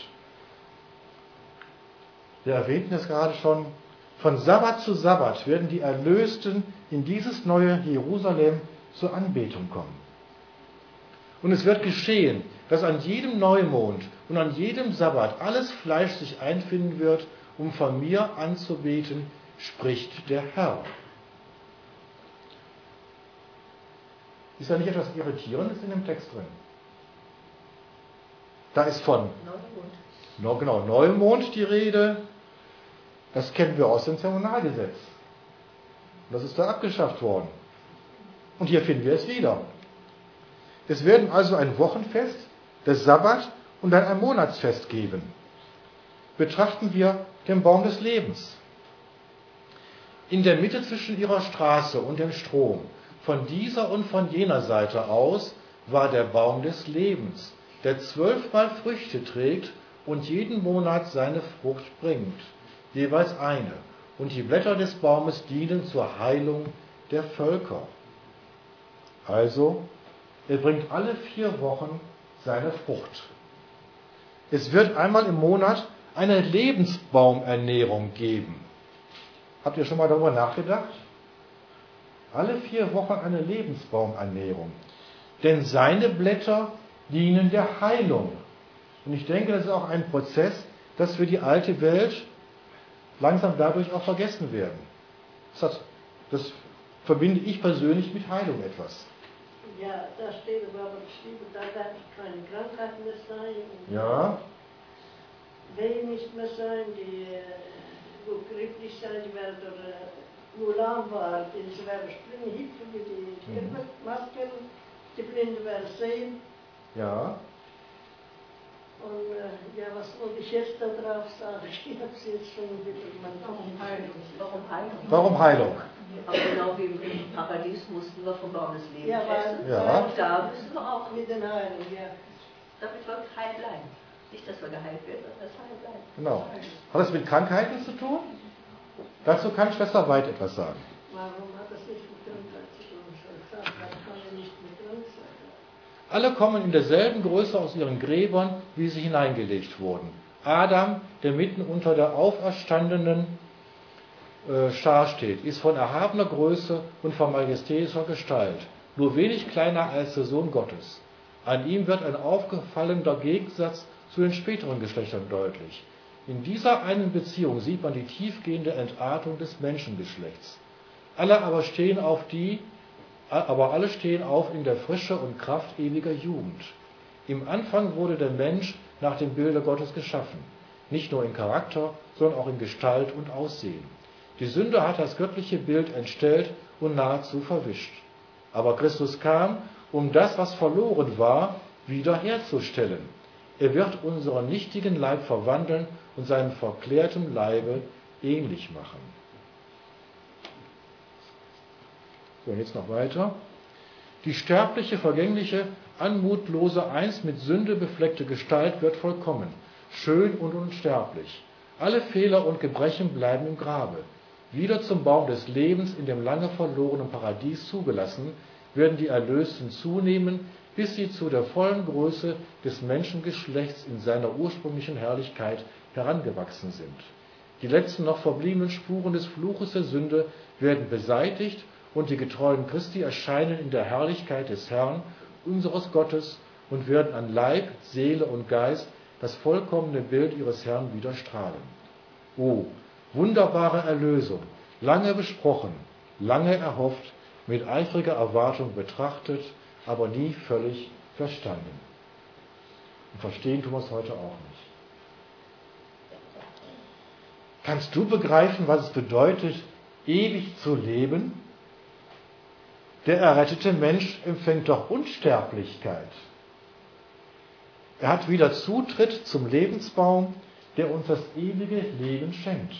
Wir erwähnten es gerade schon, von Sabbat zu Sabbat werden die Erlösten in dieses neue Jerusalem zur Anbetung kommen. Und es wird geschehen, dass an jedem Neumond und an jedem Sabbat alles Fleisch sich einfinden wird, um von mir anzubeten, spricht der Herr. Ist da nicht etwas Irritierendes in dem Text drin? Da ist von Neumond die Rede. Das kennen wir aus dem Zeremonialgesetz. Das ist da abgeschafft worden. Und hier finden wir es wieder. Es werden also ein Wochenfest, das Sabbat und dann ein Monatsfest geben. Betrachten wir den Baum des Lebens. In der Mitte zwischen ihrer Straße und dem Strom, von dieser und von jener Seite aus, war der Baum des Lebens, der 12-mal Früchte trägt und jeden Monat seine Frucht bringt, jeweils eine. Und die Blätter des Baumes dienen zur Heilung der Völker. Also, er bringt alle 4 Wochen seine Frucht. Es wird einmal im Monat eine Lebensbaumernährung geben. Habt ihr schon mal darüber nachgedacht? Alle 4 Wochen eine Lebensbaumernährung. Denn seine Blätter dienen der Heilung. Und ich denke, das ist auch ein Prozess, dass für die alte Welt langsam dadurch auch vergessen werden. Das verbinde ich persönlich mit Heilung etwas. Ja, da steht aber geschrieben, da werden keine Krankheiten mehr sein. Ja. Wehen nicht mehr sein, die wo glücklich sein, die werden nur lahm waren, sie werden springen, hüpfen wie die Masken, die Blinden werden sehen. Ja. Und ja, was wollte ich jetzt da drauf sagen? Ich habe es jetzt schon wieder. Warum Heilung? Warum Heilung? Aber genau wie im Paradies mussten wir vom Baum des Lebens essen. Ja. Und da müssen wir auch mit den Heilen, ja. Damit wir heil bleiben. Nicht, dass wir geheilt werden, sondern dass wir heil bleiben. Genau. Hat das mit Krankheiten zu tun? Dazu kann Schwester Weid etwas sagen. Warum hat das nicht mit uns, als ich uns gesagt habe, kann er nicht mit uns sein? Alle kommen in derselben Größe aus ihren Gräbern, wie sie hineingelegt wurden. Adam, der mitten unter der auferstandenen Schar steht, ist von erhabener Größe und von majestätischer Gestalt, nur wenig kleiner als der Sohn Gottes. An ihm wird ein aufgefallender Gegensatz zu den späteren Geschlechtern deutlich. In dieser einen Beziehung sieht man die tiefgehende Entartung des Menschengeschlechts. Alle stehen auf in der Frische und Kraft ewiger Jugend. Im Anfang wurde der Mensch nach dem Bilde Gottes geschaffen, nicht nur in Charakter, sondern auch in Gestalt und Aussehen. Die Sünde hat das göttliche Bild entstellt und nahezu verwischt. Aber Christus kam, um das, was verloren war, wiederherzustellen. Er wird unseren nichtigen Leib verwandeln und seinem verklärten Leibe ähnlich machen. So, jetzt noch weiter. Die sterbliche, vergängliche, anmutlose, einst mit Sünde befleckte Gestalt wird vollkommen, schön und unsterblich. Alle Fehler und Gebrechen bleiben im Grabe. Wieder zum Baum des Lebens in dem lange verlorenen Paradies zugelassen, werden die Erlösten zunehmen, bis sie zu der vollen Größe des Menschengeschlechts in seiner ursprünglichen Herrlichkeit herangewachsen sind. Die letzten noch verbliebenen Spuren des Fluches der Sünde werden beseitigt und die Getreuen Christi erscheinen in der Herrlichkeit des Herrn, unseres Gottes, und werden an Leib, Seele und Geist das vollkommene Bild ihres Herrn wieder strahlen. O, wunderbare Erlösung, lange besprochen, lange erhofft, mit eifriger Erwartung betrachtet, aber nie völlig verstanden. Und verstehen tun wir es heute auch nicht. Kannst du begreifen, was es bedeutet, ewig zu leben? Der errettete Mensch empfängt doch Unsterblichkeit. Er hat wieder Zutritt zum Lebensbaum, der uns das ewige Leben schenkt.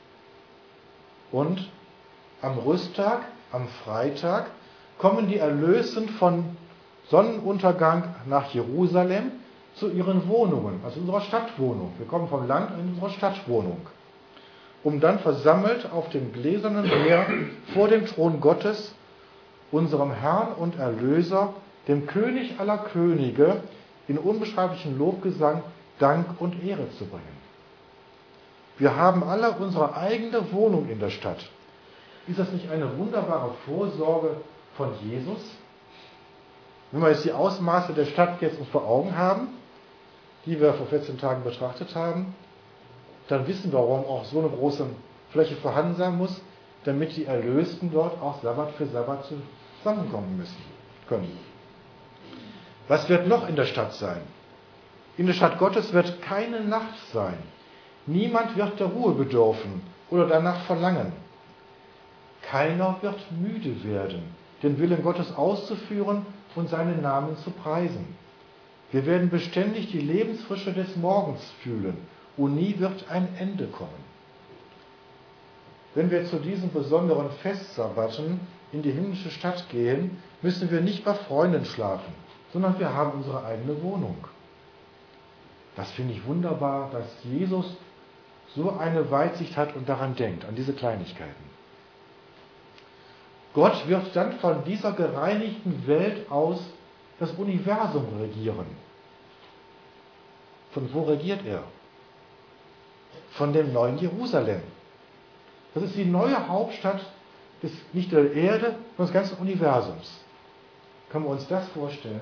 Und am Rüsttag, am Freitag, kommen die Erlösten von Sonnenuntergang nach Jerusalem zu ihren Wohnungen, also unserer Stadtwohnung. Wir kommen vom Land in unsere Stadtwohnung, um dann versammelt auf dem gläsernen Meer vor dem Thron Gottes, unserem Herrn und Erlöser, dem König aller Könige, in unbeschreiblichem Lobgesang Dank und Ehre zu bringen. Wir haben alle unsere eigene Wohnung in der Stadt. Ist das nicht eine wunderbare Vorsorge von Jesus? Wenn wir jetzt die Ausmaße der Stadt jetzt uns vor Augen haben, die wir vor 14 Tagen betrachtet haben, dann wissen wir, warum auch so eine große Fläche vorhanden sein muss, damit die Erlösten dort auch Sabbat für Sabbat zusammenkommen können. Was wird noch in der Stadt sein? In der Stadt Gottes wird keine Nacht sein. Niemand wird der Ruhe bedürfen oder danach verlangen. Keiner wird müde werden, den Willen Gottes auszuführen und seinen Namen zu preisen. Wir werden beständig die Lebensfrische des Morgens fühlen und nie wird ein Ende kommen. Wenn wir zu diesen besonderen Festsabbaten in die himmlische Stadt gehen, müssen wir nicht bei Freunden schlafen, sondern wir haben unsere eigene Wohnung. Das finde ich wunderbar, dass Jesus so eine Weitsicht hat und daran denkt, an diese Kleinigkeiten. Gott wird dann von dieser gereinigten Welt aus das Universum regieren. Von wo regiert er? Von dem neuen Jerusalem. Das ist die neue Hauptstadt nicht der Erde, sondern des ganzen Universums. Können wir uns das vorstellen?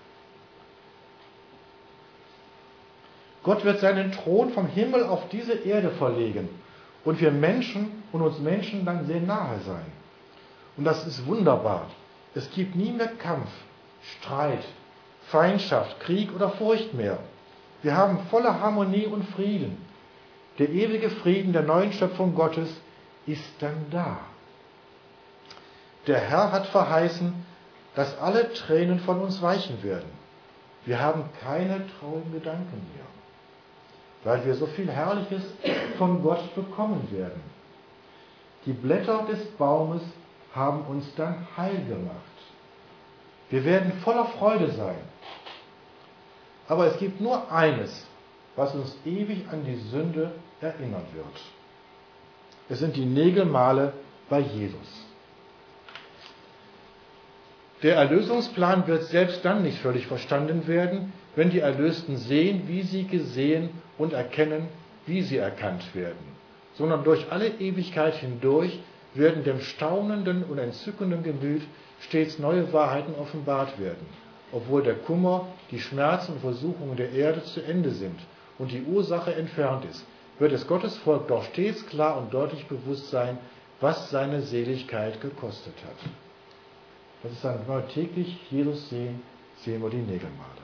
Gott wird seinen Thron vom Himmel auf diese Erde verlegen und wir Menschen und uns Menschen dann sehr nahe sein. Und das ist wunderbar. Es gibt nie mehr Kampf, Streit, Feindschaft, Krieg oder Furcht mehr. Wir haben volle Harmonie und Frieden. Der ewige Frieden der neuen Schöpfung Gottes ist dann da. Der Herr hat verheißen, dass alle Tränen von uns weichen werden. Wir haben keine traurigen Gedanken mehr, weil wir so viel Herrliches von Gott bekommen werden. Die Blätter des Baumes haben uns dann heil gemacht. Wir werden voller Freude sein. Aber es gibt nur eines, was uns ewig an die Sünde erinnern wird. Es sind die Nägelmale bei Jesus. Der Erlösungsplan wird selbst dann nicht völlig verstanden werden, wenn die Erlösten sehen, wie sie gesehen und erkennen, wie sie erkannt werden, sondern durch alle Ewigkeit hindurch werden dem staunenden und entzückenden Gemüt stets neue Wahrheiten offenbart werden, obwohl der Kummer, die Schmerzen und Versuchungen der Erde zu Ende sind und die Ursache entfernt ist, wird es Gottes Volk doch stets klar und deutlich bewusst sein, was seine Seligkeit gekostet hat. Das ist dann, wenn wir täglich Jesus sehen, sehen wir die Nägelmale.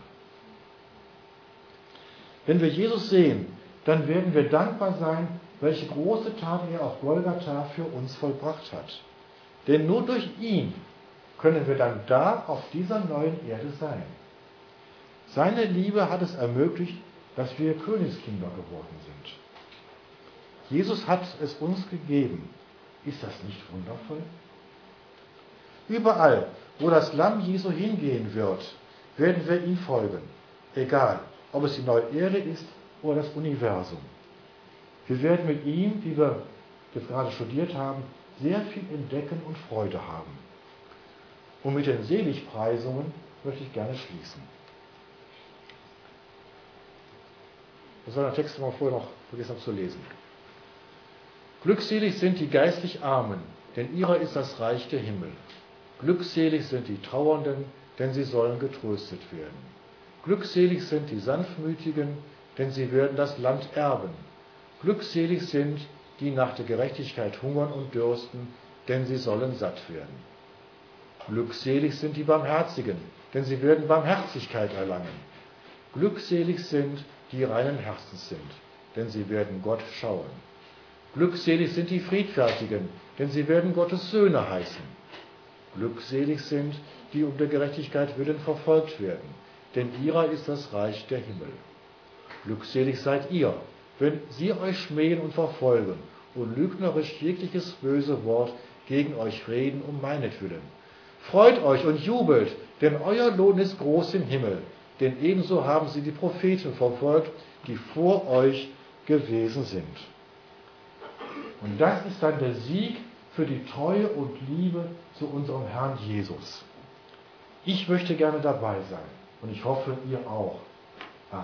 Wenn wir Jesus sehen, dann werden wir dankbar sein, welche große Tat er auf Golgatha für uns vollbracht hat. Denn nur durch ihn können wir dann da auf dieser neuen Erde sein. Seine Liebe hat es ermöglicht, dass wir Königskinder geworden sind. Jesus hat es uns gegeben. Ist das nicht wundervoll? Überall, wo das Lamm Jesu hingehen wird, werden wir ihm folgen. Egal, ob es die neue Erde ist oder das Universum. Wir werden mit ihm, wie wir jetzt gerade studiert haben, sehr viel entdecken und Freude haben. Und mit den Seligpreisungen möchte ich gerne schließen. Das war der Text, den wir vorher noch vergessen haben zu lesen. Glückselig sind die geistlich Armen, denn ihrer ist das Reich der Himmel. Glückselig sind die Trauernden, denn sie sollen getröstet werden. Glückselig sind die Sanftmütigen, denn sie werden das Land erben. Glückselig sind, die nach der Gerechtigkeit hungern und dürsten, denn sie sollen satt werden. Glückselig sind die Barmherzigen, denn sie werden Barmherzigkeit erlangen. Glückselig sind, die reinen Herzens sind, denn sie werden Gott schauen. Glückselig sind die Friedfertigen, denn sie werden Gottes Söhne heißen. Glückselig sind, die um der Gerechtigkeit willen verfolgt werden, denn ihrer ist das Reich der Himmel. Glückselig seid ihr, wenn sie euch schmähen und verfolgen und lügnerisch jegliches böse Wort gegen euch reden um meinetwillen. Freut euch und jubelt, denn euer Lohn ist groß im Himmel, denn ebenso haben sie die Propheten verfolgt, die vor euch gewesen sind. Und das ist dann der Sieg für die Treue und Liebe zu unserem Herrn Jesus. Ich möchte gerne dabei sein und ich hoffe, ihr auch. Amen.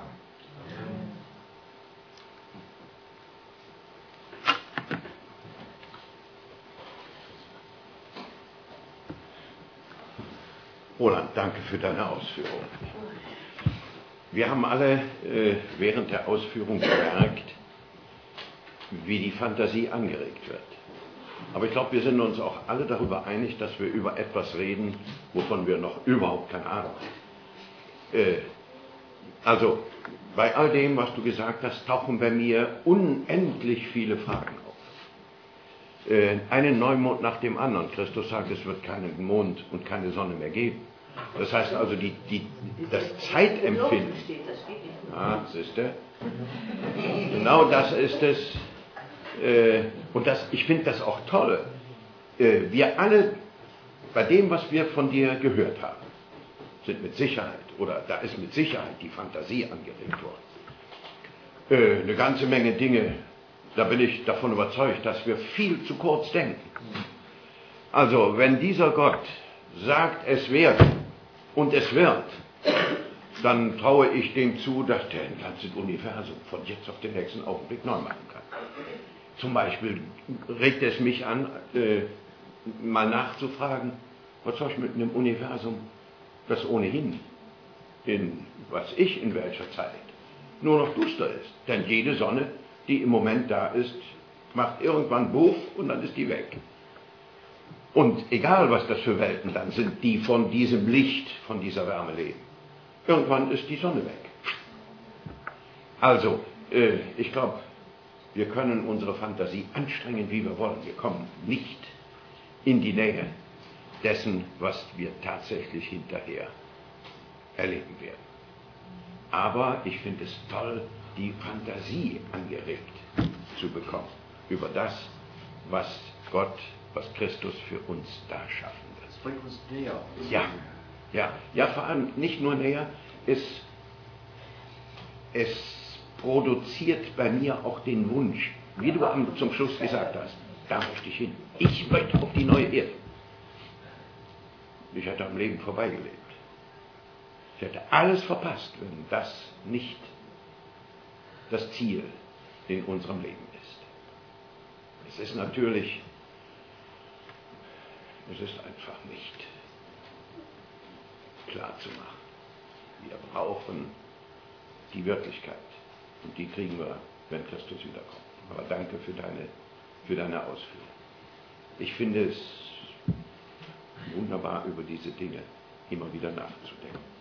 Roland, danke für deine Ausführung. Wir haben alle während der Ausführung gemerkt, wie die Fantasie angeregt wird. Aber ich glaube, wir sind uns auch alle darüber einig, dass wir über etwas reden, wovon wir noch überhaupt keine Ahnung haben. Also, bei all dem, was du gesagt hast, tauchen bei mir unendlich viele Fragen auf. Einen Neumond nach dem anderen. Christus sagt, es wird keinen Mond und keine Sonne mehr geben. Das heißt also, das Zeitempfinden. Ja, siehst du? Genau das ist es. Und ich finde das auch toll. Wir alle, bei dem, was wir von dir gehört haben, sind mit Sicherheit, oder da ist mit Sicherheit die Fantasie angeregt worden. Eine ganze Menge Dinge, da bin ich davon überzeugt, dass wir viel zu kurz denken. Also, wenn dieser Gott sagt, es wird und es wird, dann traue ich dem zu, dass der ein ganzes Universum von jetzt auf den nächsten Augenblick neu machen kann. Zum Beispiel regt es mich an, mal nachzufragen, was soll ich mit einem Universum, das ohnehin in welcher Zeit nur noch duster ist. Denn jede Sonne, die im Moment da ist, macht irgendwann Buff und dann ist die weg. Und egal, was das für Welten dann sind, die von diesem Licht, von dieser Wärme leben. Irgendwann ist die Sonne weg. Also, ich glaube, wir können unsere Fantasie anstrengen, wie wir wollen. Wir kommen nicht in die Nähe dessen, was wir tatsächlich hinterher erleben werden. Aber ich finde es toll, die Fantasie angeregt zu bekommen über das, was Gott, was Christus für uns da schaffen wird. Das bringt uns näher. Ja, vor allem nicht nur näher, es produziert bei mir auch den Wunsch, wie du zum Schluss gesagt hast, Da möchte ich hin. Ich möchte auf die neue Erde. Ich hätte am Leben vorbeigelebt. Ich hätte alles verpasst, wenn das nicht das Ziel in unserem Leben ist. Es ist natürlich, es ist einfach nicht klar zu machen. Wir brauchen die Wirklichkeit und die kriegen wir, wenn Christus wiederkommt. Aber danke für deine Ausführung. Ich finde es wunderbar, über diese Dinge immer wieder nachzudenken.